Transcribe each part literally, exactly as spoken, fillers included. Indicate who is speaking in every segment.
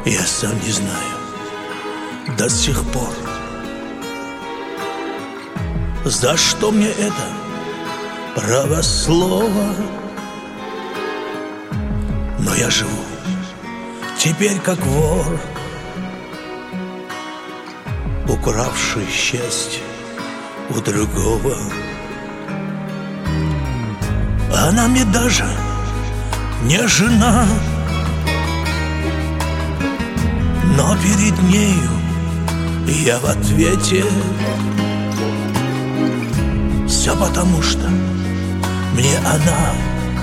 Speaker 1: Я сам не знаю до сих пор, за что мне это право слова. Но я живу теперь как вор, укравший счастье у другого. Она мне даже не жена, но перед нею я в ответе. Все потому, что мне она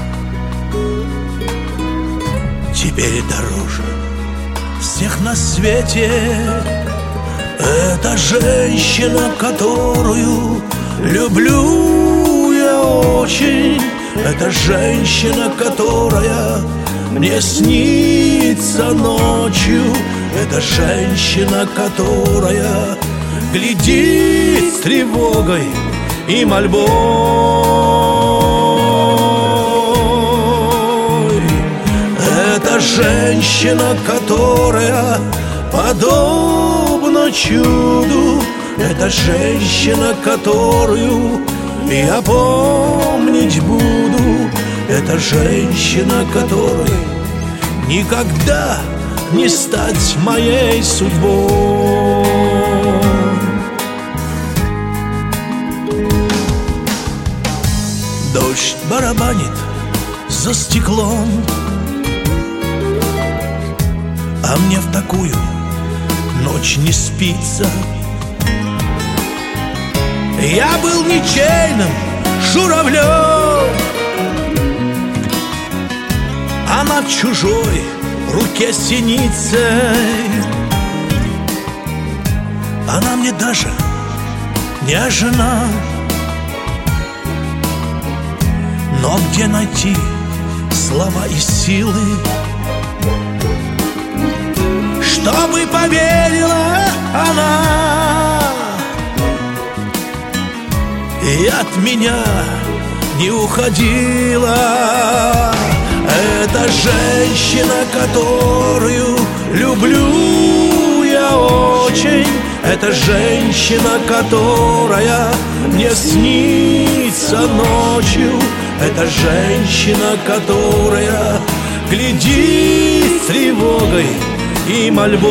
Speaker 1: теперь дороже всех на свете. Это женщина, которую люблю я очень. Это женщина, которая мне снится ночью. Это женщина, которая глядит с тревогой и мольбой. Это женщина, которая подобна чуду. Это женщина, которую я помнить буду. Это женщина, которой никогда не стать моей судьбой. Дождь барабанит за стеклом, а мне в такую ночь не спится. Я был ничейным журавлем, она в чужой руке синицей. Она мне даже не жена, но где найти слова и силы, чтобы поверила она и от меня не уходила. Это женщина, которую люблю я очень. Это женщина, которая мне снится ночью. Это женщина, которая глядит с тревогой и мольбой.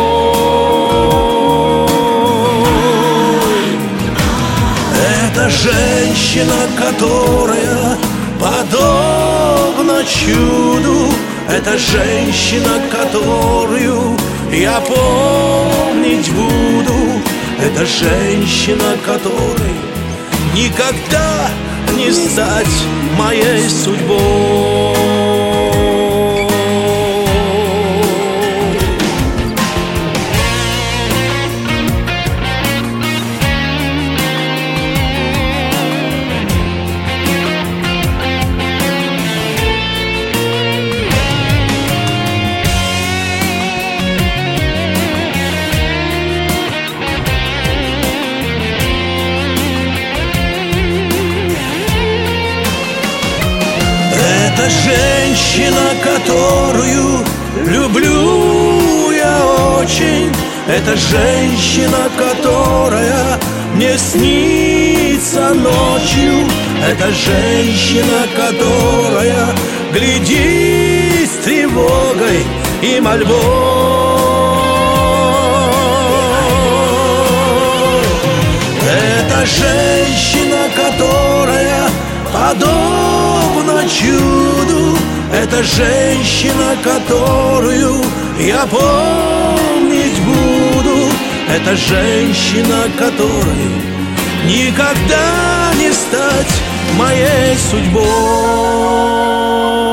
Speaker 1: Это женщина, которая подобна чуду. Это женщина, которую я помнить буду. Это женщина, которой никогда не стать моей судьбой. Это женщина, которую люблю я очень. Это женщина, которая мне снится ночью. Это женщина, которая глядит с тревогой и мольбой. Это женщина, которая подобна чуду. Это женщина, которую я помнить буду. Это женщина, которой никогда не стать моей судьбой.